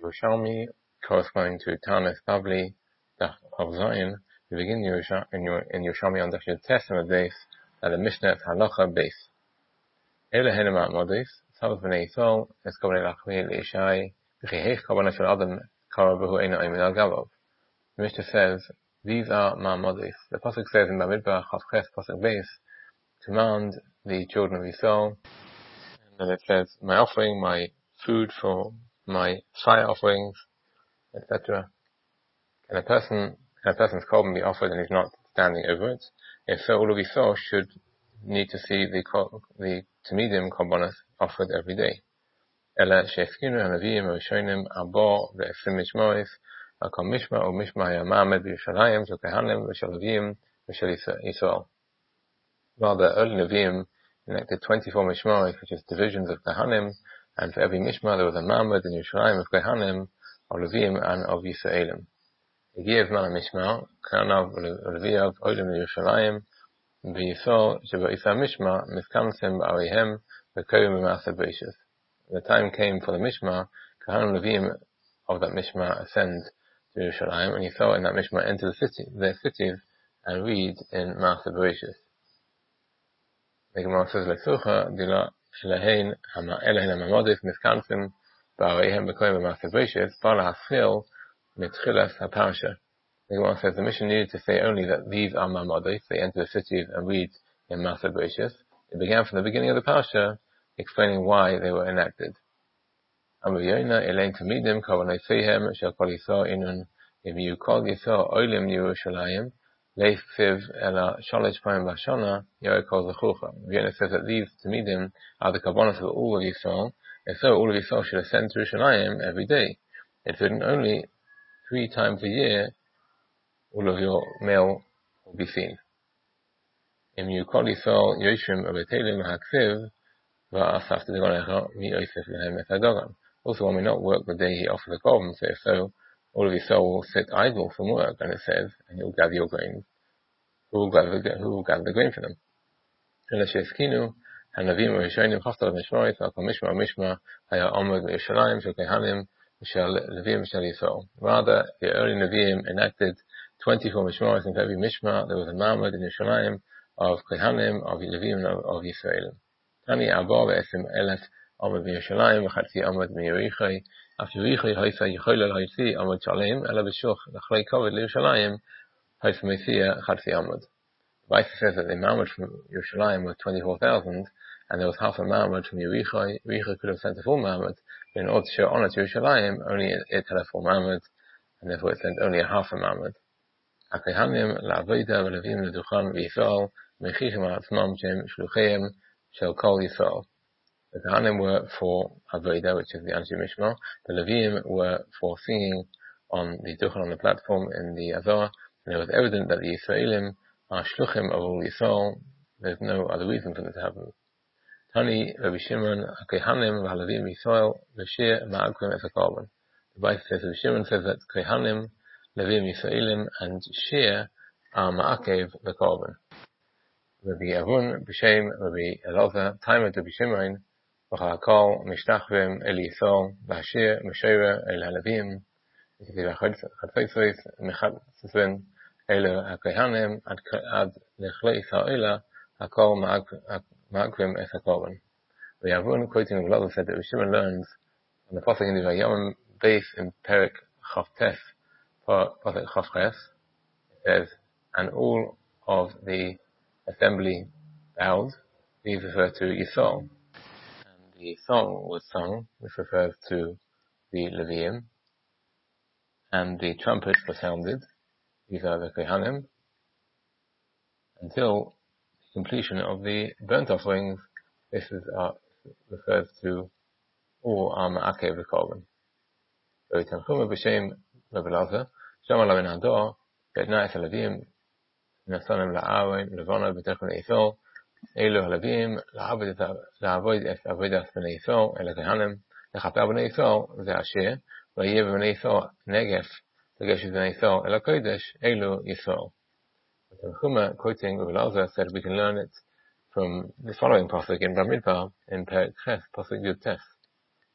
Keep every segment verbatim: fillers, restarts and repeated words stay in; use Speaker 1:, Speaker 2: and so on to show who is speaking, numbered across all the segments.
Speaker 1: Yerushalmi, corresponding to Tanis Bavli, Daf of Zion. We begin Yerusha, in, your, in Yerushalmi on Daf Testament base, at the Mishnah Halacha base. Ele Henemat Modis, Sabbath B'nei Yisrael, Eskobnei Lachmi Leishai, V'chiheich Kabbalah Shel Adam, Karabahu Eina Oimin Al Gavov. The Mishnah says, these are Ma Modis. The Pasuk says in Bamidbar, Chav Ches, Pasuk base, command the children of Yisrael, and then it says, my offering, my food for my fire offerings, et cetera. Can a person, can a person's korban be offered and he's not standing over it? If so, all of Yisrael should need to see the the Tamidim korbanos offered every day. Ela she'eskinu hanavim v'rishonim abor ve'esrim mishmois v'kol mishma or mishma ha'yamamed b'Yerushalayim shel kehanim v'shel levim v'shel Yisrael. Rather, early Nevi'im enacted twenty-four mishmois, which is divisions of kehanim, and for every mishma there was a mamed in Yerushalayim of kehanim, of levim, and of Yisraelim. The year of man mishma, kanav leviav olim Yerushalayim, v'yisrael sheba isa mishma miskamsim ba'arihem v'koyim b'maaseh beishas. The time came for the mishma, kehanim levim of that mishma ascend to Yerushalayim, and Yisrael in that mishma enter the city, their cities, and read in maaseh beishas. The Gemara says, "Lesucha dila shelahein hama elahein hamamodis miskansim ba'areihem b'koyim b'maaseh beishas ba'la haschil mitchilas haparasha." The Gemara says the mission needed to say only that these are mamodis. They enter the cities and read in maaseh beishas. It began from the beginning of the parasha, explaining why they were enacted. Amru Yonah elain tamidim kavonoseihem shel kol Yisrael inun im yu kol Yisrael olim Yerushalayim. Leif Siv Ela Shalosh Paim Bashana Yoekol Zechulcha. Vienna says that these Tamidim are the Kabbalah of all of Yisrael, and so all of Yisrael should ascend to Yerushalayim every day. It's written only three times a year all of your mail will be seen. Im Yukol Yisrael Yoshim Abetelim Haksiv Va'asaf Tegonecha Mi Yosef Lehem Et Hadogan. Also, one may not work the day he offers the korban, so if so, all of Yisrael will sit idle from work, and it says, and he will gather your grains. Who will gather the, who will gather the grain for them? Ela she'eskinu hanavim v'rishonim chaftar v'mishmois v'kol mishma mishma haya omod v'Yerushalayim shel kehanim v'shel levim v'shel Yisrael. Rather, the early Nevi'im enacted twenty-four mishmois, and for every mishma there was a mamad in Yerushalayim of kehanim, of levim, and of, of Yisraelim. Tani abor v'esim elef omod v'Yerushalayim v'chatzi omod v'Yerichai. After Yerichai haisa yichol el haitzi omod shalem ela b'shuch l'chlei koved l'Yerushalayim haisa mesia chatzi omod. The Baisa says that the mamad from Yerushalayim was twenty-four thousand, and there was half a mamad from Yerichai. Yerichai could have sent a full mamad, but in order to show honor to Yerushalayim, only it, it had a full mamad, and therefore it sent only a half a mamad. HaKehanim la'avoda v'levim l'duchan v'Yisrael mechichem ha'atzmam shem shlucheim shel kol Yisrael. The Kehanim were for Avodah, which is the Anshe Mishma. The Levim were for singing on the Duchan, on the platform in the Azor, and it was evident that the Yisraelim are Shluchim of all Yisrael. There's no other reason for this to happen. Tani Rabbi Shimon HaKehanim v'Halevim Yisrael v'shir ma'akim es hakorban. The Baisa says, Rabbi Shimon says that Kehanim, Levim, Yisraelim, and Shir are ma'akev the korban. Rabbi Avun b'shem Rabbi Elazar Taimet Rabbi Shimon v'chakol mishtachvim el Yisrael v'ashir m'sheira el halevim v'ktiv ha'chatzos mechatzvin elu ha'kehanim ad lechlei Yisrael hakol ma'akvim es hakorban. Rabbi Avun, quoting Rabbi Elazar, said that Rabbi Shimon learns on the pasuk in the Vayom base in Perek Chavtes pasuk Chavches. It says, and all of the assembly bowed. These refer to Yisrael. And the song was sung, which refers to the Leviim. And the trumpets were sounded. These are the Kehanim. Until the completion of the burnt offerings, this is, uh, refers to all our Ma'akev the korban. So, Tanchuma b'shem Rabbi Elazar, Shama la ben Hador, Be'etna es Leviim, Nasanim la'awen levana b'techon Yisrael elu halevim la'avod es avodas b'nei Yisrael el kehanim lechaper b'nei Yisrael ve'asher v'yev b'nei Yisrael negef legeshes b'nei Yisrael el hakodesh elu Yisrael. Tanchuma, quoting Rabbi Elazar, said we can learn it from the following pasuk in Bamidbar in Perek Ches pasuk Yud Tes.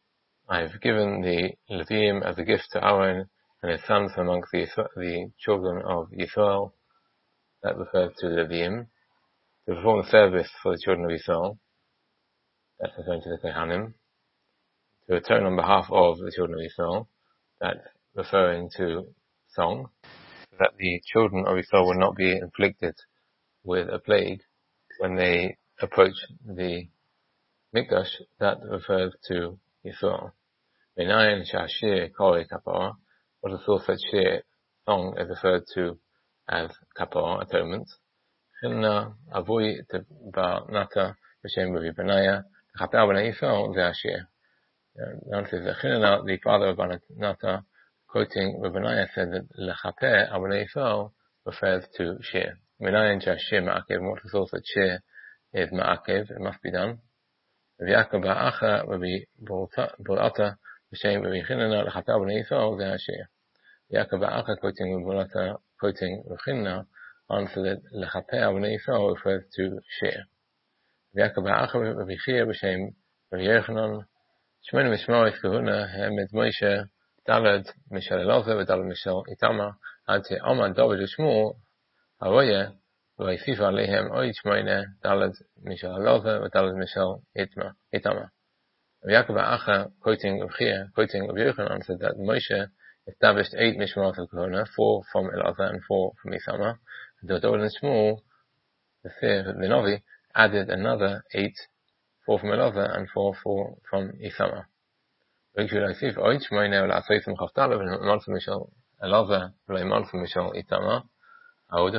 Speaker 1: I have given the Leviim as a gift to Aaron and his sons amongst the, the children of Yisrael. That refers to the Leviim. To perform the service for the children of Yisrael. That's referring to the Kohanim. To atone on behalf of the children of Yisrael. That's referring to song. So that the children of Yisrael will not be inflicted with a plague when they approach the Mikdash. That refers to Yisrael. Menayin shashir kori kapara. What the source that shir song is referred to as kapara, atonement. Chilna avui teba nata b'shem Rabbi Benaya chaper b'nei Yisrael ze ashir. Now it says that Chilna, the father of Nata, quoting Rabbi Benaya, said that lechaper b'nei Yisrael refers to shir. Menayin shashir ma'akev. What the source that shir is ma'akev, it must be done. Rabbi Yaakov ba'acha Rabbi Bulata b'shem Rabbi Chilna lechaper b'nei Yisrael ze ashir. Yaakov ba'acha quoting Rabbi Bulata, quoting Rabbi Chilna, answered that lechaper b'nei Yisrael refers to shir. Rabbi Yaakov ba'acha Rabbi Chia b'shem Rabbi Yochanan Shmenu mishmaris kahuna hemed Moshe dalad mishal Elazar v'dalad mishal Itamar ad she'amad David u'Shmuel haroyeh v'yisifu aleihem oid shmoine dalad mishal Elazar v'dalad mishal Itamar. Rabbi Yaakov ba'acha quoting Rabbi Chia, quoting Rabbi Yochanan, said that Moshe established eight mishmaros of kahuna, four from Elazar and four from Itamar. The David and Shmuel, the the Novi, added another eight, four from Elazar and four, four from Isamar. Elazar v'lo malchus mishal Itamar. They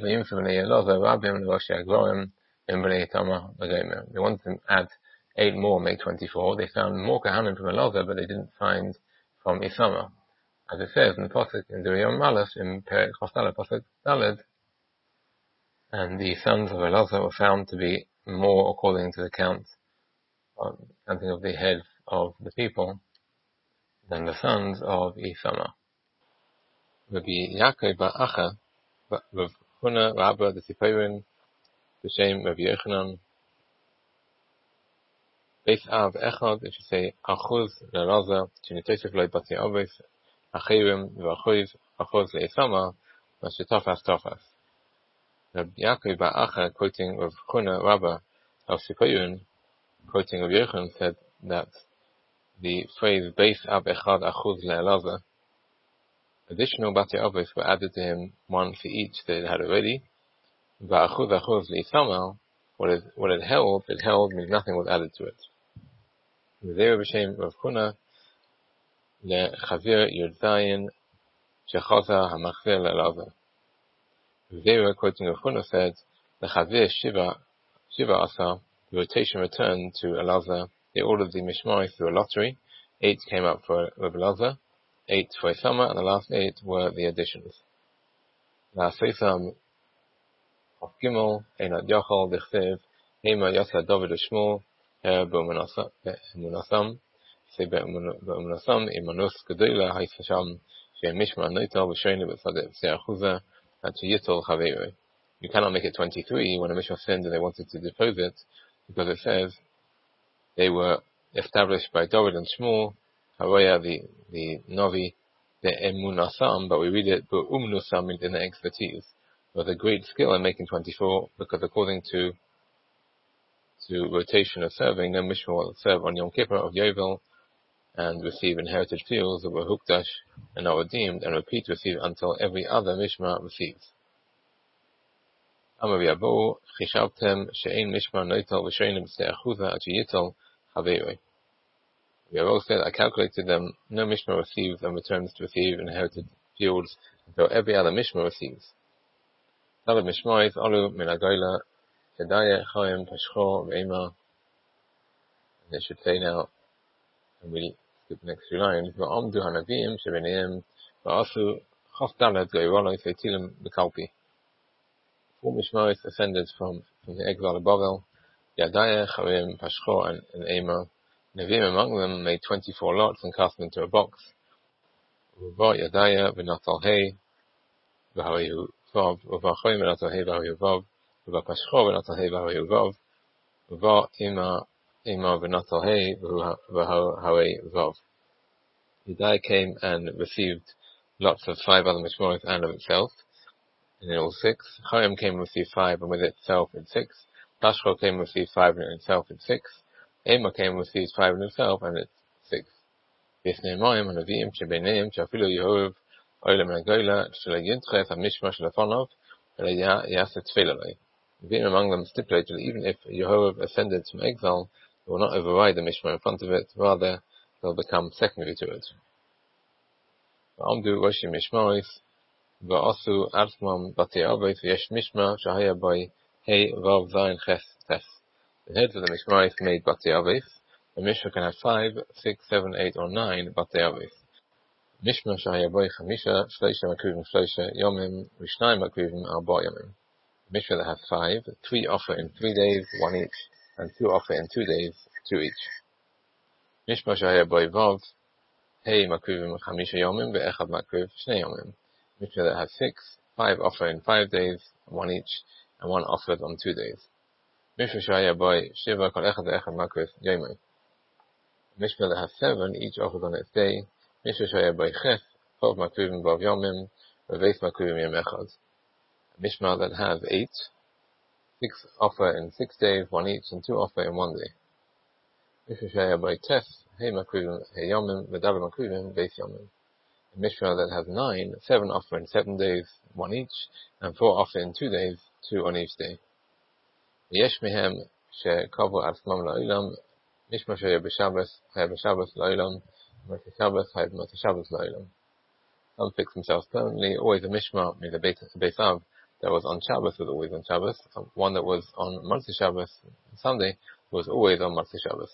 Speaker 1: wanted to add eight more, make twenty-four. They found more Kohanim from Elazar, but they didn't find from Isamar. As it says in the Pasuk, in the Riyam Malach, in Perek Chosdalad, Pasuk Daled, and the sons of Elazar were found to be more according to the count, uh, counting of the heads of the people, than the sons of Isamar. Rabbi Yaakov ba'acha, Rav Huna Rabba the Siporin, b'shem Rabbi Yochanan, Beis Av Echad, it should say Achuz le'Elazar, Shenitosef lo bati Avos, Achirim v'Achuz, Achuz le'Isamar, Mashetafas Tafas. Rabbi Yaakov ba'acha, quoting Rav Huna Rabba of Siporin, quoting Rabbi Yochanan, said that the phrase Beis Av Echad Achuz le'Elazar, additional Bati Avos were added to him, one for each that it had already. Va'achuz achuz le'Isamar, what it what it held, it held means nothing was added to it. V'zeh b'shem Rav Huna le'chavir Yud Zayin shechaza hamachzir le'Elazar. V'zeh, quoting Rav Huna, said le'chavir shiva shiva asa, the rotation returned to Elazar. They ordered the mishmaris through a lottery. Eight came up for Rabbi Elazar, eight for Isamar, and the last eight were the additions. La'asosam of Gimel, Einat Yachal, Dichsev, Hema Yasa David U'Shmuel, Her Be'emunasam, say Be'emunasam, Imanus Gedola, Haisasham, She'em Mishma Noital, V'shoyne B'Sadet V'se'achuza, and to Yitol Chaveiro. You cannot make it twenty-three when a Mishma sinned and they wanted to depose it, because it says they were established by David and Shmuel, Haroya, the, the Novi, the Emunasam, but we read it, but Umnusam in the expertise, with a great skill in making twenty-four, because according to to rotation of serving, no Mishma will serve on Yom Kippur of Yovel and receive inherited fields that were Hukdash and are redeemed, and repeat to receive until every other Mishma receives. Amar Yabu, Chishavtem, She'ein Mishma Noital V'shoyne B'Se'achuza At Yital Chaveiroi. We have also said, I calculated them, no Mishma receives and returns to receive inherited fields until every other Mishma receives. Dalad Mishmaris, Alu, Minagola, Kedaya, Chaim, Pashcho, Ve'ema. And it should say now, and we'll skip the next few lines, Va'amdu Hanavim, Shebeneim, Va'asu, Chaf Dalad, Goyrolo, Seitilim, Bekalpi. Four Mishmaris ascended from, from the exile of Babel, Yadaya, Chaim, Pashcho, and, and Ema. Nevim among them made twenty-four lots and cast them into a box. Uva Yadaya v'natal hey v'harayu vav. Uva Choim v'natal hey v'harayu vav. Uva Pashcho v'natal hey v'harayu vav. Uva Ima Ema v'natal hey v'ho hawei vav. Yedai came and received lots of five other mishmoros and of itself, and in all six. Chaim came and received five, and with itself in six. Tashcho came and received five, and itself in six. Ema came and received five in itself, and it's six. V'yisnei Mayim hanavim shebeneim she'afilu Yehorav olam nagola shelo yintches hamishma shelefonov v'lo yaseh tefillah lei. Being among them stipulated that even if Yehorav ascended from exile, it will not override the mishma in front of it, rather it will become secondary to it. V'amdu roshi mishmaris v'asu atzmam batei avos v'yesh mishma shahaya by hey vav zayin ches tes. The heads of the mishmaris made batei avos. The mishma can have five, six, seven, eight, or nine batei avos. Mishma shahaya by chamisha shloisha makruvim shloisha yomim v'shnayim makruvim arba yomim. Mishra that has five, three offer in three days, one each, and two offer in two days, two each. Mishma shahaya by vav hey makruvim chamisha yomim ve'echad makruv shnei yomim. Mishra that has six, five offer in five days, one each, and one offered on two days. Mishra shahaya by shiva kol echad ve'echad makruv yomim. Mishra that has seven, each offered on its day. Mishra shahaya by ches, chov makruvim vav yomim ve'veis makruvim yom echad. Mishma that has eight, six offer in six days, one each, and two offer in one day. Mishma shaya by tes, hey makruvim, hey yomim, v'davar makruvim, beis yomim. Mishma that has nine, seven offer in seven days, one each, and four offer in two days, two on each day. Yesh mehem she kavu atzmam la'olam, mishma shaya b'shabbos, hay b'shabbos la'olam, mati shabbos, hay mati shabbos la'olam. Some fix themselves permanently. Always a mishma, means a beis av, that was on Shabbos was always on Shabbos. One that was on Motzei Shabbos, Sunday, was always on Motzei Shabbos.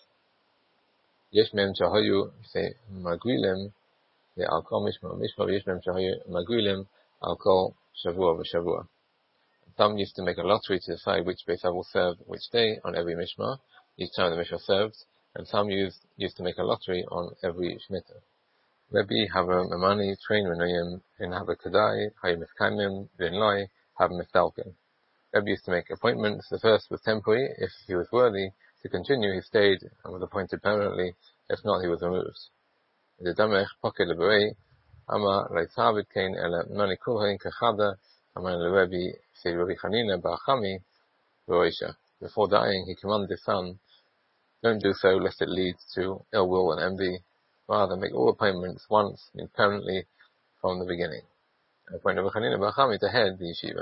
Speaker 1: Yesh mem shahayu say magrilim, the alkol mishma mishma. Yesh mem shahayu magrilim alkol shavua v'shavua. Some used to make a lottery to decide which beis av will serve which day on every mishma, each time the mishma serves, and some used used to make a lottery on every shmita. Rebbe have a mamani train renayim in have a kadai hayim miskaimim v'inloi have mistalkin. Rebbe used to make appointments. The first was temporary. If he was worthy to continue, he stayed and was appointed permanently. If not, he was removed. The damech pocket leberei ama leitzavid kain ela mani kulhain kachada aman leRebbe said Rabbi Chanina ba'achami v'roisha. Before dying, he commanded his son, don't do so lest it leads to ill will and envy. Rather, make all appointments once and permanently from the beginning. Appoint Rabbi Chanina ba'achami to head the yeshiva.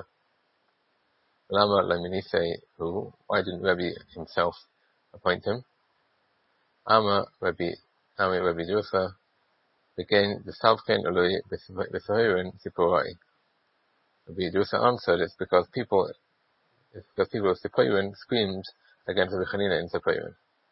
Speaker 1: Lama Laminise, who, why didn't Rebbe himself appoint him? Ama Rebbe, Ami Rebbe Jusa, began the Savken Oloi Besahirin Sipurai. Rebbe Jusa answered, it's because people, it's because people of Sipurin screamed against Rebbe Chanina in Sipurin.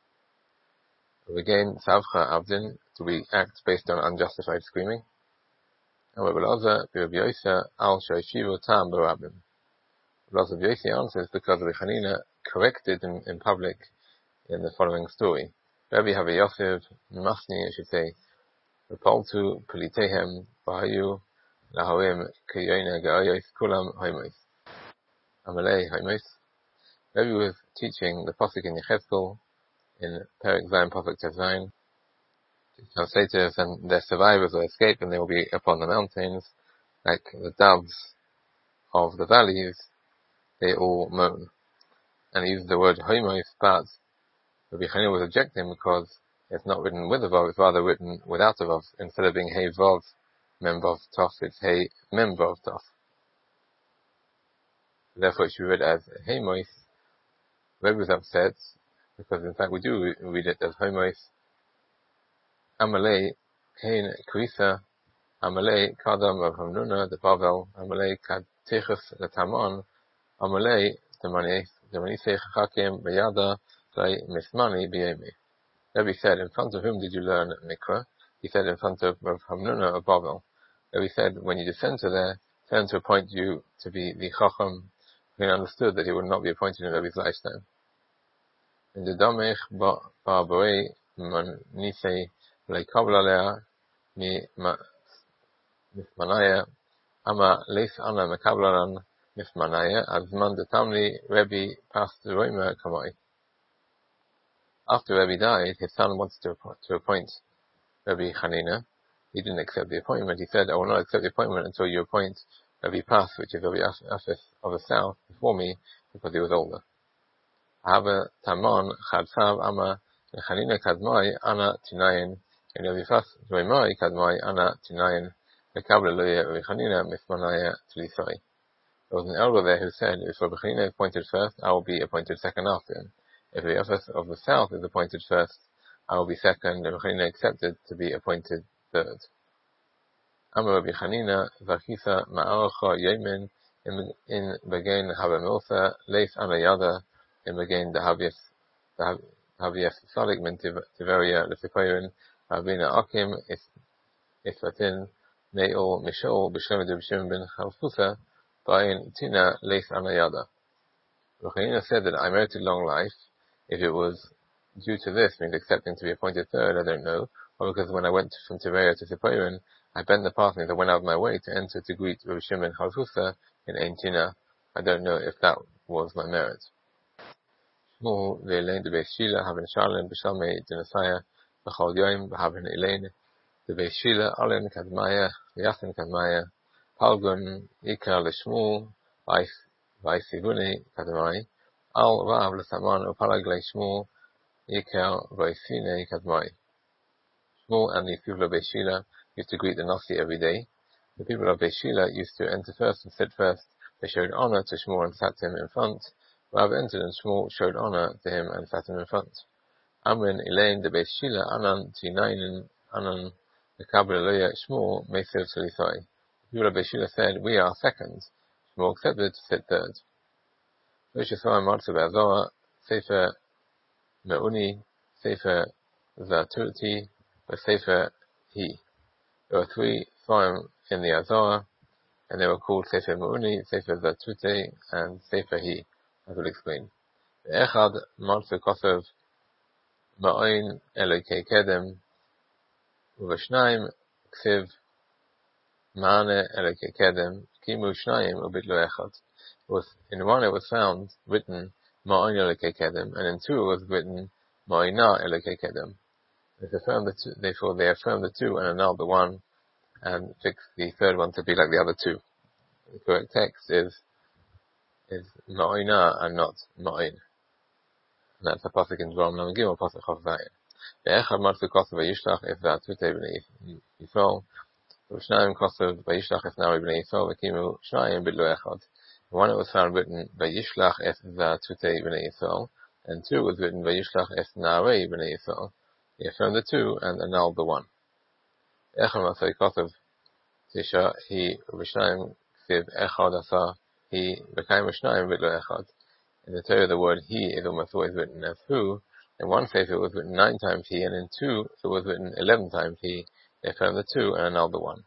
Speaker 1: Again, Savcha Abdin, to be act based on unjustified screaming. And Rebbe Loza, Rebbe Yosa, Al Shaishivu Tam Barabim. Lots of Yossi answers because Rabbi Chanina corrected in, in public in the following story. Rabbi Havi Yosef Masni, I should say, Repoltu Pelitehem Bahayu Lahoim Kiyona Gaoyos Kulam Homos. Amalei Homos. Rabbi was teaching the Pasuk in Yechezkel in Perek Zayin Pasuk Tev Zayin. Shall say to us, and their survivors will escape and they will be upon the mountains like the doves of the valleys. They all moan. And he uses the word homos, but Rabbi Chanina was objecting because it's not written with a vav, it's rather written without a vav. Instead of being hey vav, mem vav tof, it's hey mem vav tof. Therefore it should be read as homos. Rebbe was upset because in fact we do read it as homos. Amalei hein krisa, Amalei kadam of Hamnuna, the Bavel, Amalei kad techus the Taman, Amalei, the Manis, the Manisei Chakim, Bayada, Play Mismani, Biemi. Rebbe said, in front of whom did you learn Mikra? He said, in front of Rav Hamnuna of Bavel. Rebbe said, when you descend to there, turn to appoint you to be the Chacham, who understood that he would not be appointed in Rebbe's lifetime. In the Damech Barbarei Manisei Leikablalea, Mi Mismanaya, Ama Leis Ana Mekablalan, Mismanaya, Azman de Tamli, Rebbe passed the Roma Kamai. After Rabbi died, his son wanted to, to appoint Rabbi Hanina. He didn't accept the appointment. He said, I will not accept the appointment until you appoint Rabbi Pas, which is Rabbi Asif of the south, before me, because he was older. Hava Tamon Chadsav Ama Hanina Kadmai Ana Tinayin and Rabbi Pas Joimai Kadmai Ana Tinayin Lekabla Loya Rabbi Hanina Mismanaya Tlisai. There was an elder there who said, if Rabbi Hanina is appointed first, I will be appointed second after him. If the office of the south is appointed first, I will be second, and Rabbi Hanina accepted to be appointed third. Amar Rabbi Hanina, Vachisa Ma'aracha Yemin, in Begain Havamilsa, Leif Anayada, in Begain the Havias Salik Min Tiveria, Lefikoyin, Rabina Akim, Isfatin, Ne'ol Mishol, B'Shem B'Shem Ben Halfusa, Ba'in Tina, Leif Anayada. Rabbi Hanina said that I merited long life. If it was due to this, means accepting to be appointed third, I don't know, or because when I went from Tiberia to Sipoirin, I bent the path and I went out of my way to enter to greet Rabbi Shimon Halfusa in Ein Tina. I don't know if that was my merit. Shmuel ve'elein de Beis Shila haben Shalem b'Shalmei Dinasaya b'Chol Yoim b'haben elein de Beis Shila alen kadmaya v'yachen kadmaya Palgun ikar l'Shmuel v'aisivuni kadmai Al Rav l'Saman u'Palaglei Shmuel Yikel v'Aisine kadmai. Shmuel and the people of Beis Shila used to greet the Nasi every day. The people of Beis Shila used to enter first and sit first. They showed honor to Shmuel and sat him in front. Rav entered and Shmuel showed honor to him and sat him in front. Amrin Elaine de Beis Shila Anan Tinainin Anan Lekabel Loya Shmuel Meisiv Talisai. The people of Beis Shila said, we are second. Shmuel accepted to sit third. V'Shesvah Martzu Be'Azorah Sefer Me'uni Sefer Zatuti Sefer He. There were three Sfarim in the Azorah, and they were called Sefer Me'uni, Sefer Zatute, and Sefer He, as we'll explain. Echad Martzu Kosev Ma'oin Elokei Kedem Uvashnaim Ksiv Ma'ane Elokei Kedem Kimu Shnayim Ubitlo Echad. In one it was found written Ma'oin Elokei Kedem, and in two it was written Ma'oina Elokei Kedem. They affirmed the two, therefore they affirmed the two and annulled the one, and fixed the third one to be like the other two. The correct text is is Ma'oina and not Ma'oin. And that's a pasuk in Dvarim Lamed Gimel, pasuk Chav Zayin. Ve'echad Martzu Kosev Vayishlach Es Za'atute B'nei Yisrael. V'shnayim Kosev Vayishlach Es Nari B'nei Yisrael V'kimu Shnayim B'lo Echad. One it was found written Vayishlach Es Za'atute B'nei Yisrael, and two was written Vayishlach Es Nari B'nei Yisrael. He affirmed the two and annulled the one. Echad Martzu Kosev Tisha He V'shnayim Ksiv Echad Asa He V'kayim V'shnayim B'lo Echad. In the Torah, the word he is almost always written as who. In one case, it was written nine times he, and in two, it was written eleven times he. They affirmed the two and annulled the one.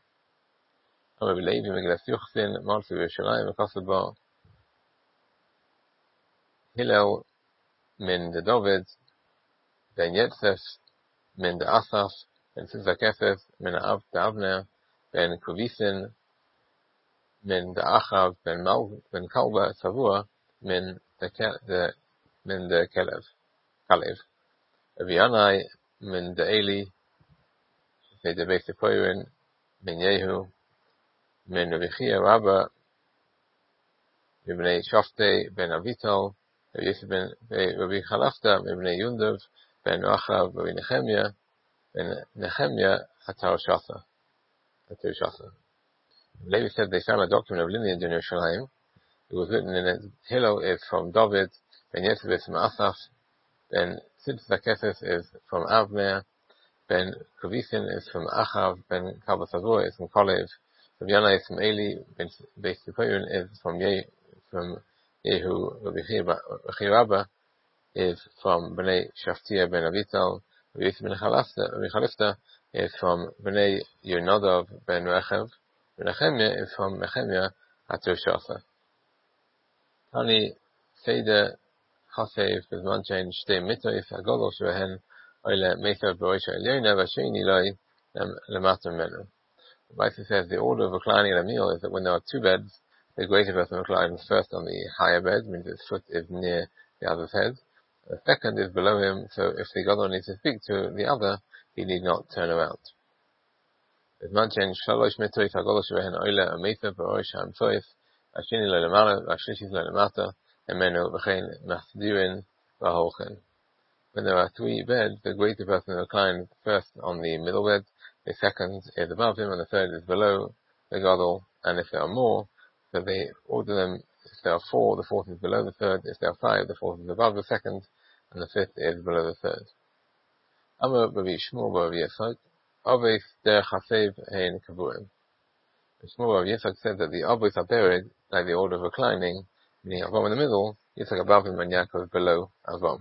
Speaker 1: Hillel min de David ben Yetzef min de Asaf ben Sizakefef min Av de Avner ben Kuvisin min de Achav ben Mal ben Kalba Savua min the the min the Kalev Kalev Avianai min the Eli the the Beis Poirin min Yehu min Revichia Rabba Ibn Shafte ben Avital Yosef ben Rabbi Chalafta Ibn Yundav ben Rachav ben Nehemiah ben Nehemiah Hatar Shasa Hatar Shasa. Levi said they found a document of lineage in Yerushalayim. It was written in it. Hillel is from David, Ben Yosef is from Asaf, Ben Tzidkefef is from Avner, Ben Kuvisin is from Achav, Ben Kabasavur is from Kolev, Rabbi is from Eli, Ben Beis Ziporin is from Ye, from Yehu, Rabbi Rabba is from Bnei Shaftia Ben Avital, Rabbi Yosef ben Chalifta is from Bnei Yonadav Ben Rechev, Nehemiah is from Nehemiah Hatar Shasa. Tani Seder Chasev Bizman Chain Shtei Mitois Hagodol Shvehen Oile Mesav Barisha Elyoina Vashini Loi Lematam Menu. The Bible says the order of reclining at a meal is that when there are two beds, the greater person reclines first on the higher bed, means his foot is near the other's head, The second is below him, so if the Gadol needs to speak to the other, he need not turn around. B'zman shalosh mitzvot hagol shebehen oila amitha b'rosh ha'amtzois ashini lo lemala v'ashlishi lo lemata emenu v'chein masdirin v'holchen. When there are three beds, the greater person reclines first on the middle bed, the second is above him, and the third is below the Gadol. And if there are more, so they order them. If there are four, the fourth is below the third. If there are five, the fourth is above the second, and the fifth is below the third. Amar Rabbi Shmuel bar Rabbi Yitzchak, Avos der Chasev hein kaburim. Shmuel bar Rabbi Yitzchak said that the Avos are buried like the order of reclining, meaning Avam in the middle, Yitzchak above him, and Yaakov below Avam.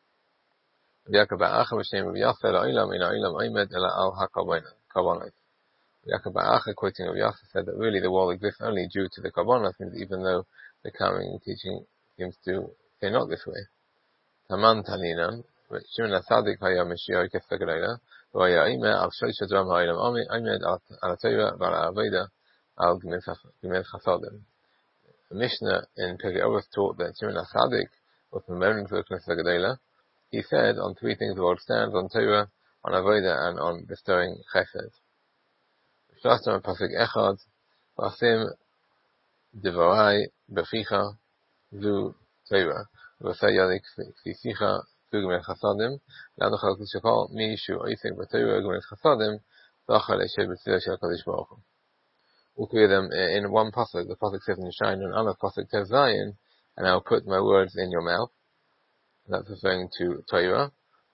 Speaker 1: Yaakov ba'acha b'shem Rabbi Yasser la'olam in ha'olam oimed ela al ha'karbonos. Yaakov ba'acha, quoting Rabbi Yasser, said that really the world exists only due to the karbonos, even though the coming teaching seems to say not this way. Taman Taninan, Shimon HaTzadik haya Mashiach Kesef HaGedolah, v'haya omer al shlosh dram ha'olam oimed al Torah v'al ha'avoda al Gemilas Chasadim. The Mishnah in Pirkei Avos taught that Shimon HaTzadik was promoting for the Kesef HaGedolah. He said on three things the world stands: on Torah, on Avodah, and on bestowing Chesed. Shlastam pasuk echad, vasim devarai beficha zu Torah, v'asay yadik ksicha zu Gemilas Chasadim, l'anochal kishakol mi shu oisek b'Torah Gemilas Chasadim, v'achal eshed b'tzillah shel HaKadosh Baruch Hu. All three of them in one pasuk. The pasuk says in Yeshayahu and Aleph, pasuk Tev Zayin, and I will put my words in your mouth. That's referring to Torah.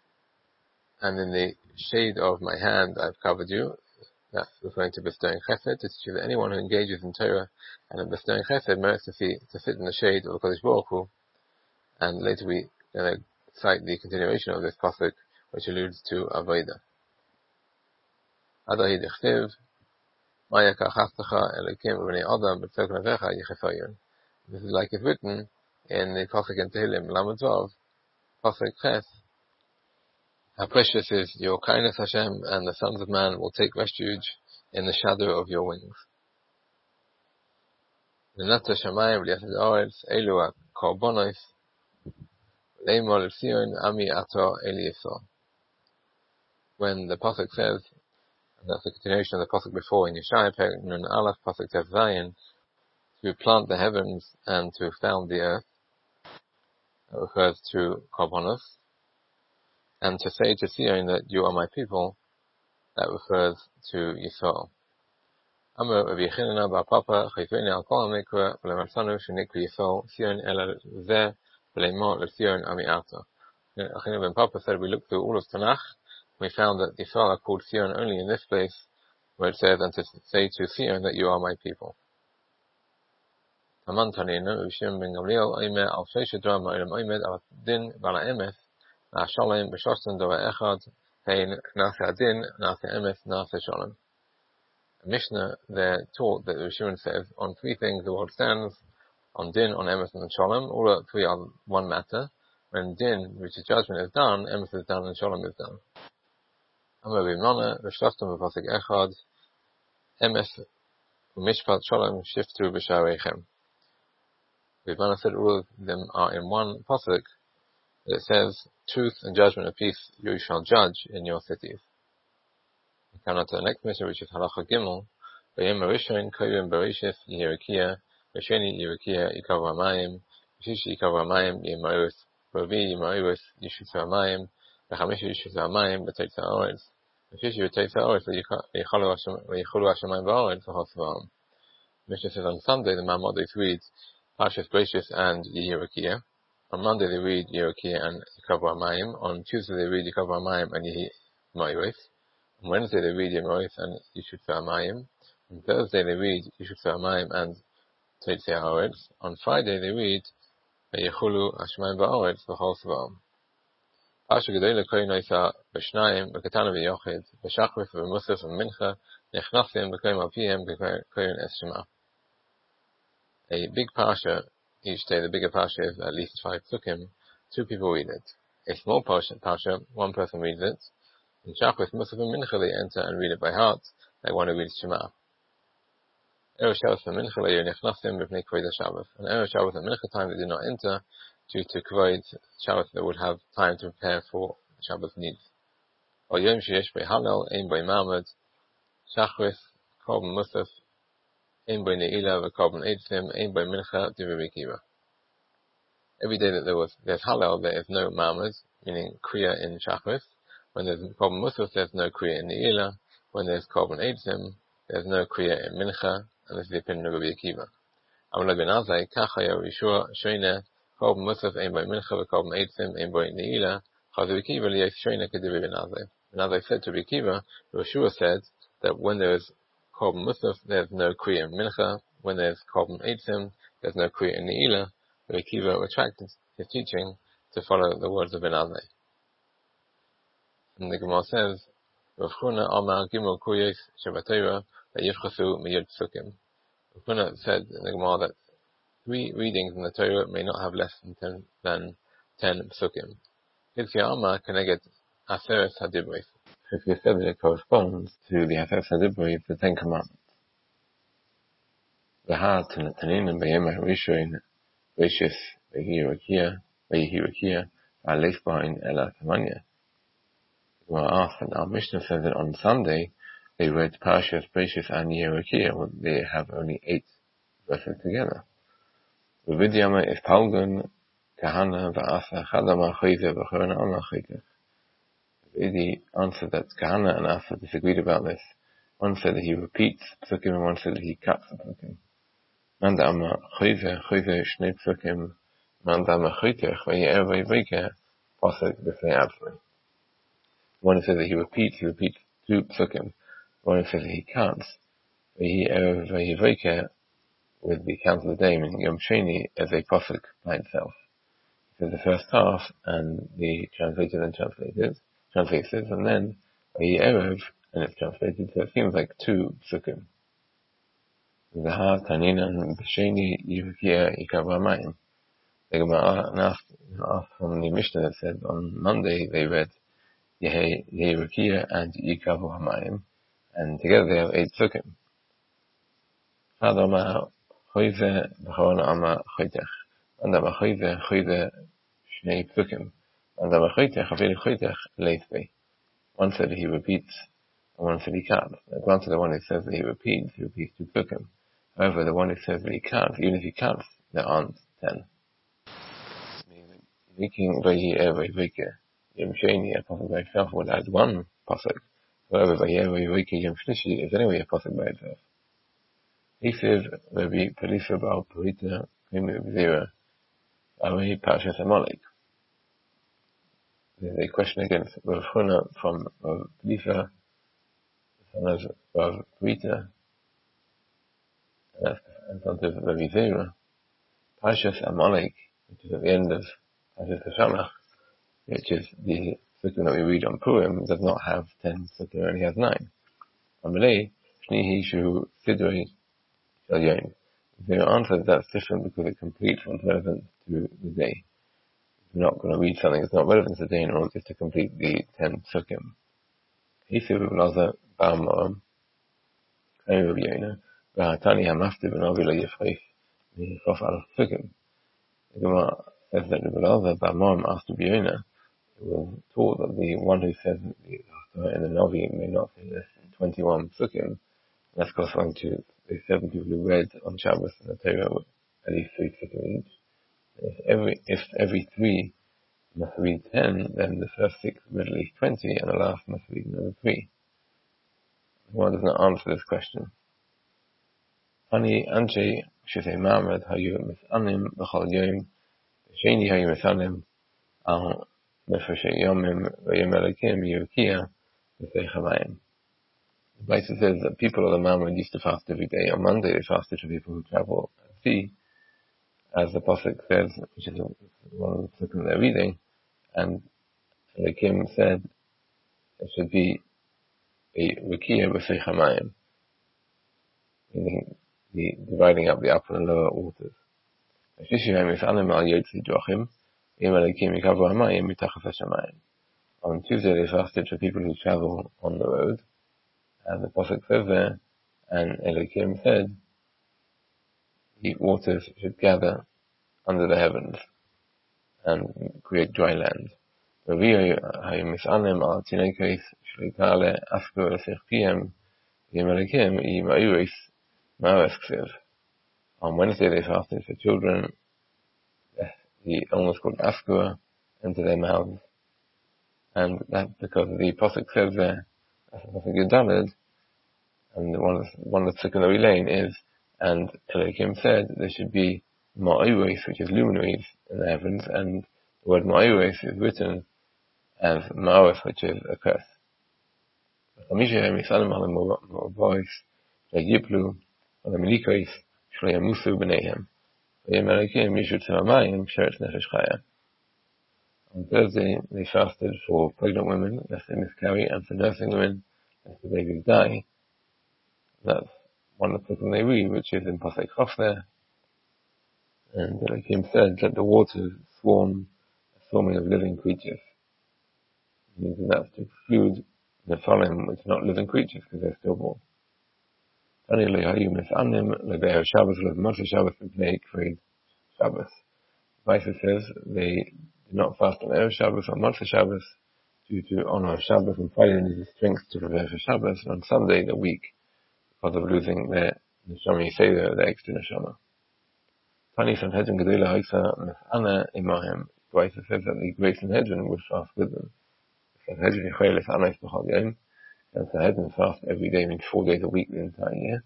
Speaker 1: And in the shade of my hand I've covered you. That's referring to bestowing chesed, to teach you that anyone who engages in Torah and in bestowing chesed merits to, see, to sit in the shade of the Kodesh Baruch Hu. And later we uh, cite the continuation of this pasuk, which alludes to Avodah. Adahi dechtiv, maya kachaftacha elokim v'bnei adam b'tzok navecha yichefayon. This is like it's written in the pasuk in Tehillim, Lamed Vav, pasuk Ches. How precious is your kindness, Hashem, and the sons of man will take refuge in the shadow of your wings. V'nata shamayim v'yased ha'aretz elu ha'karbonos le'imol l'Sion ami ato eli Yisrael. When the pasuk says, and that's the continuation of the pasuk before in Yeshayahu, Perek Nun Aleph, pasuk Tev Zayin, to plant the heavens and to found the earth, that refers to karbonos. And to say to Sion that you are my people, that refers to Yisrael. Amar Rabbi Yechanan bar Papa chayveni al kol ha'mikra v'lematzanu shenikra Yisrael Sion ela zeh v'leimor l'Sion ami ato. Yechanan ben Papa said we looked through all of Tanakh, we found that Yisrael are called Sion only in this place, where it says, and to say to Sion that you are my people. Taman Tanina Rabbi Shimon ben Gamliel omer al shlosh dram ha'olam oimed al din v'al ha'emes Shalom b'shostan dora echad hein nase adin nase emes nase shalom. A Mishnah there taught that the Shimon says on three things the world stands: on din, on emes, and shalom. All three are one matter. When din, which is judgment, is done, emes is done, and shalom is done. Amar b'mana b'shostan b'pasuk echad emes u'mishpat shalom shiftu b'shareichem. B'mana said all of them are in one pasuk. It says, truth and judgment of peace you shall judge in your cities. We come on to the next mission, which is Halacha Gimel. V'yem Rishon koyim bereshis yihirikia, v'sheni yihirikia yikav ha'mayim, v'shishi yikav ha'mayim yimarus, v'ravi yimarus yishutz ha'mayim, v'chamishu yishutz ha'mayim v'teitz ha'oretz, v'shishi v'teitz ha'oretz v'yicholu hashamayim ba'oretz v'chos v'am. Mishnah says on Sunday the Maimonides reads Parshas Bereshis and Yihirikia. On Monday they read Yihirikia and Yikav ha'mayim. On Tuesday they read Yikav ha'mayim and Yimarus. On Wednesday they read Yimarus and Yishutz ha'mayim. On Thursday they read Yishutz ha'mayim and Teitz ha'oretz. On Friday they read V'yicholu hashamayim ba'oretz v'chol tzva'am. Parsha Gedolah koyin noisa b'shnayim v'katana v'yochid v'shachris v'musaf v'mincha nechnasim v'koyin al pihem v'koyin es shema. A big parsha. Each day the bigger parsha is at least five psukim, two people read it. A small parsha, parsha one person reads it. In Shachris, Musaf and Mincha they enter and read it by heart, like one who reads Shema. Erev Shabbos and Mincha they nechnasim b'pnei Kodesh Shabbos. And Erev Shabbos and Mincha time they do not enter due to avoid Shabbos that would have time to prepare for Shabbos needs. Or Yom Sheyesh Bei Halal, Ein Bei Ma'amad, Shachris, Korban Musaf, Ein Bei Ne'ilah, Korban Eitzim, Ein Bei Mincha, Divrei Akiva. Every day that there was there's Halal, there is no Ma'amad, meaning Kriya in Shachris. When there's Korban Musaf, there's no Kriya in Ne'ilah. When there's Korban Eitzim, there's no Kriya in Mincha, and this is the opinion of Rabbi Akiva. Amar Ben Azai, Kachaya Rishua, Shoina, Korban Musaf, Ein Bei Mincha, Korban Eitzim, Ein Bei Ne'ilah, Chazav Akiva, Liyos Shoina, Kedivi Ben Azai. And as I said to Rabbi Akiva, Rishua said that when there is Korban Musaf, there's no Kriya in Mincha. When there's Korban Eitzim, there's no Kriya in Ne'ilah. Rabbi Akiva retracted his teaching to follow the words of Ben Azai. And the Gemara says, Rav Huna Amar Gimel Kuyos Shabbatayra Yifchasu Miyod Psukim. Rav Huna said in the Gemara that three readings in the Torah may not have less than ten, than ten Psukim. Hizkiya Amar Keneged Aseres Hadibris. Hizkiya said that it corresponds to the Aseres Hadibris, the Ten Commandments. V'ha Taninin B'yem HaRishon Rishis V'hi Rakia V'hi Rakia V'alef Ba'in Ela Tamanya. Well, asked, and our Mishnah says that on Sunday they read Parshas Beishis and Yerukia. Well, they have only eight verses together. Vidyama is Palgun Kahana Va'asa Chadama Chayze V'chorana Ama Chayze. The answer that Kahana and Asa disagreed about this. One said that he repeats Psukim and one said that he cuts the Psukim. Manda Ama Chayze Chayze Shnei Psukim Manda Ama Chaytech V'ye'er V'yeveke Pasuk B'fnei Absmei. One says that he repeats, he repeats two psukim. One says that he counts. He erev with the count of the day, meaning Yom Sheni, as a pasuk by itself. He says the first half, and the translator then translated, translates it, and then he erev, and it's translated. So it seems like two psukim. Zaha Tanina B'Sheni Yehukia Ikav Hamayim. The Gemara asked from the Mishnah that said on Monday they read Yehukia and Yikavu Hamayim, and together they have eight psukim. Chad Amar Choyze B'chorana Ama Choytech, and Amar Choyze Choyze Shnei Psukim, and Amar Choytech Afilu Choytech Leithbei. One said he repeats, and one said he can't. Granted, the one who says that he repeats, he repeats two psukim. However, the one who says that he can't, even if he counts, there aren't ten. Making Vayhi Ever Vayke Yom Sheni, a pasuk by itself, would add one pasuk. However, Vayhi Vayke Yom Shlishi is anyway a pasuk by itself. He says, Rabbi Pelisa Bar Purita Kaimu B'Zira Away Parshas Amalek. There's a question against Rav Huna from Rav Pelisa, the son of Rav Purita, and son of Rabbi Zera. Parshas Amalek, which is at the end of Parshas Hashamach, which is the psukim that we read on Purim, does not have ten psukim, it only has nine. Amalei, Shnihi Shu Sidrei Shal Yom. The answer is that's different because it completes what's relevant to the day. You're not going to read something that's not relevant to the day in order just to complete the ten psukim. He said with Laza Ba'amoram, Kaimu Rabbi Yonah, V'hatani Hamafti B'novi Lo Yifreif, V'yichof Al Psukim. The Gemara says that Rabbi Laza Ba'amoram asked Rabbi Yonah, it was taught that the one who says the Haftarah in the Navi may not say less than twenty-one psukim. That's corresponding to the seven people who read on Shabbos and the Torah at least three psukim each. If every, if every three must read ten, then the first six read at least twenty, and the last must read another three. One does not answer this question. Ani Anche Shesei Ma'amad Hayu Misanim B'chol Yom Sheni Hayu Misanim Al Mefreshe Yomim V'Yom Elikim Yerukia V'Sei Chamayim. The Baisa says that people of the Ma'amad used to fast every day. On Monday they fasted for people who travel at sea, as the Pasuk says, which is one of the psukim they're reading, and Elikim said it should be a Rukia V'Sei Chamayim, meaning the dividing up the upper and lower waters. On Tuesday they fasted for people who travel on the road, and the Pasuk says there, and Elikim said, the waters should gather under the heavens. and create dry land. On Wednesday they fasted for children. The illness called Afkua into their mouths, and that because the Pasuk says there, Pasuk Yudalad, and one of the, one of the secondary lane is, and Elohim said there should be Ma'ores, which is luminaries in the heavens, and the word Ma'ores is written as Ma'ores, which is a curse. On Thursday, they fasted for pregnant women, lest they miscarry, and for nursing women, lest the babies die. That's one of the things they read, which is in Pasuk Chof there. And the Elohim said, let the waters swarm, a swarming of living creatures. Meaning that's to exclude the Nephilim, which are not living creatures, because they're stillborn. Vaisa says they did not fast on Erev Shabbos or Motzei Shabbos due to honor of Shabbos, and Friday needed strength to prepare for Shabbos, and on Sunday the week because of losing their Neshama Yisera, their extra Neshama. Tani Sanhedrin Gedula Haisa Mefana Imahem. Vaisa says that the great Sanhedrin would fast with them. Sanhedrin Yichayel is Anais B'chol Yom, and Sanhedrin fast every day, means four days a week the entire year.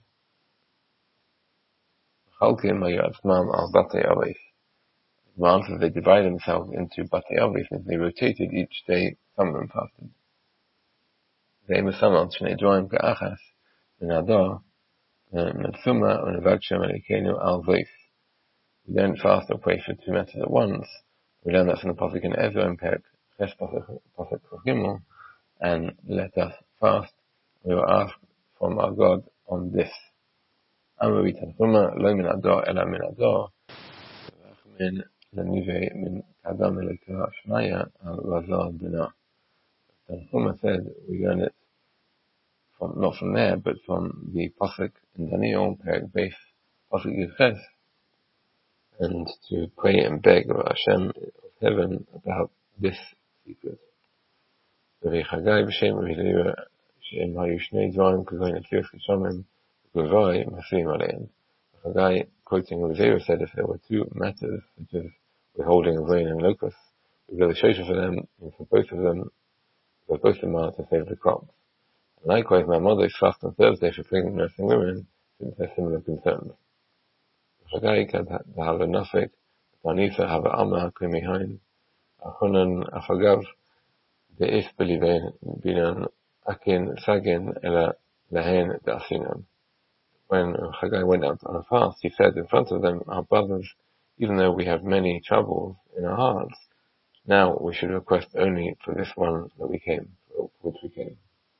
Speaker 1: Chalkim Hayatzmam Al Batei Avos. The answer they divide themselves into Batei Avos, means they rotated each day, some of them fasted. They Mesamad Shnei Dvarim Ka'achas Minadar Metzuma Unevakshem Elikenu Al Vos. We don't fast or pray for two matters at once. We learn that from the Pasuk in Ezra and Perek Ches Pasuk Gimel, and let us fast. We will ask from our God on this. Amri Tanchuma Lo Minadar Ela Minadar Min Lemive Min Kadam Elika Shmaya Al Razal Bina. Tanchuma said we learn it from, not from there, but from the Pasuk in Daniel, Perek Beis, Pasuk Yudches, and to pray and beg of Hashem of heaven about this secret. V'Chagai b'Shem V'Leira Shem Hayu Shnei Dvarim K'Zoyin Etzios K'Shamim V'Vai Masim Aleim. Chagai, quoting Hosea, said if there were two matters, such as withholding of rain and locusts, we go to Shosha for them, and for both of them, for both of them are to save the crops. And likewise, my mother is fast on Thursday for pregnant nursing women, since they're similar concerns. Chagai kad ha'ala nafek, Tanisa hava amma k'mihain, achunan afagav, de'if belivein binan akin sagin ela lehen da'asinan. When Chagai went out on a fast, he said in front of them, our brothers, even though we have many troubles in our hearts, now we should request only for this one that we came, for which we came.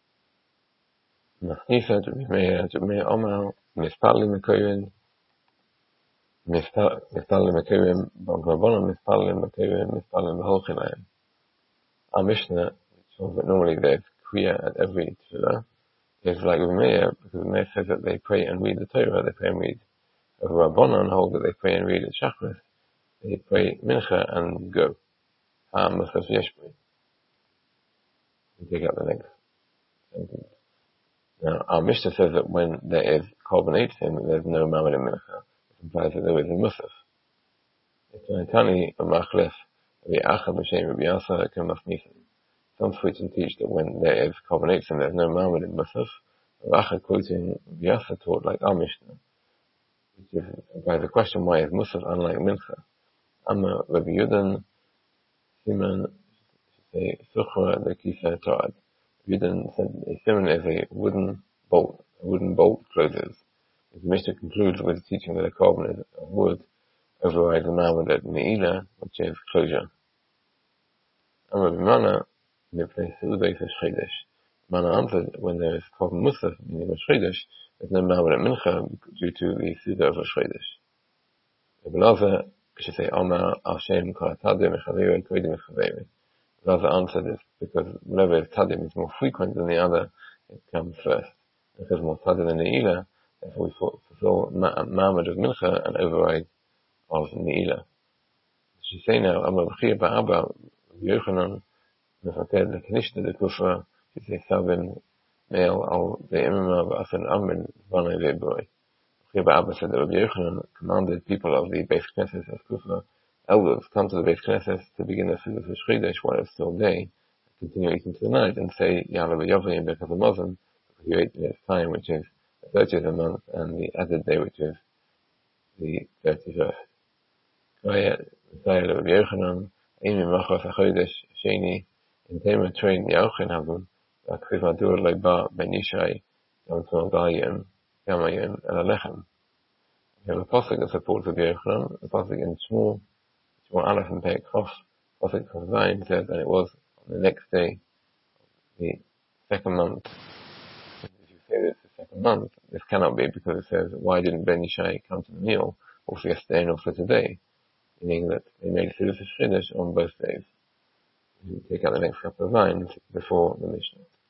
Speaker 1: Nachnisa to Bimei to Bimei Omar, Mispali Mekoyin, Mispali Mekoyin, Bangabona, Mispali Mekoyin, Mispali Meholchilayim. Our Mishnah, which shows that normally there's Kriya at every Tefillah, is like with Meir, because Meir says that they pray and read the Torah, they pray and read. Over Rabbanan hold that they pray and read at Shachris, they pray Mincha and go. Um, Musaf Yeshbri. We take out the next sentence. Now, our Mishnah says that when there is Korban Eitzim, there's no Mamad in Mincha. It implies that there is a Musaf. It's an Itani, a Machlef, Rabbi Acha B'Shem Rabbi Yasa, K'Masnisim. Some switch and teach that when there is Korban Eitzim, there's no Mamad in Musaf. Rabbi Acha quoting Rabbi Yasa taught like our Mishnah, which is by the question why is Musaf unlike Mincha. Amma Rabbi Yudan, Siman, say Sukhra Lekisa Toad. Yudan said a Siman is a wooden bolt, a wooden bolt closes. The Mishnah concludes with the teaching that a Korban is of wood overrides the Mamad at Ne'ilah, which is closure. Amma B'Mana, Mana answered when there is Korban Musaf, meaning a Shredesh, there's no Mamad at Mincha due to the Suda of a Shredesh. Rabbi should say Omar Hashem Ka'atadim Echaveri Kodim Echaveri. Raza answered this because whenever it's Tadim is more frequent than the other, it comes first. If there's more Tadim than Ne'ilah, therefore we fulfill Ma'amad of Mincha and override of Ne'ilah. should say now, Amar B'chia Ba'aba, Yochanan, Mefated, the Kanishta, the Kufa, should say seven male, al the Imama, Ba'asan Amin, Vanai Veboy. B'chia Ba'aba said that Rabbi Yochanan commanded people of the Beis Knesset of Kufa, elders, come to the Beis Knesset to begin the Sudas of Shchidesh while it's still day, continue eating to the night, and say, Ya'ala B'yavli and Birkat HaMazon, because you ate the time, which is the thirtieth of the month, and the added day, which is the thirty-first. Say Rabbi Yochanan, Amy Machos HaChodesh Sheni, in Tema train Yauchen Havun, Akriv Adur Leiba Ben Yishai, Yom Tzon Gayim, Yamayim, and Alechem. We have a pasuk that supports Rabbi Yochanan, a pasuk in Shmuel, Shmuel Aleph and Pei Kos, pasuk from Zayin says, and it was on the next day, the second month. If you say this the second month, this cannot be because it says, why didn't Ben Yishai come to the meal, also yesterday and also today? Meaning that they made Sudas Shchidesh on both days. You take out the next couple of lines before the Mishnah.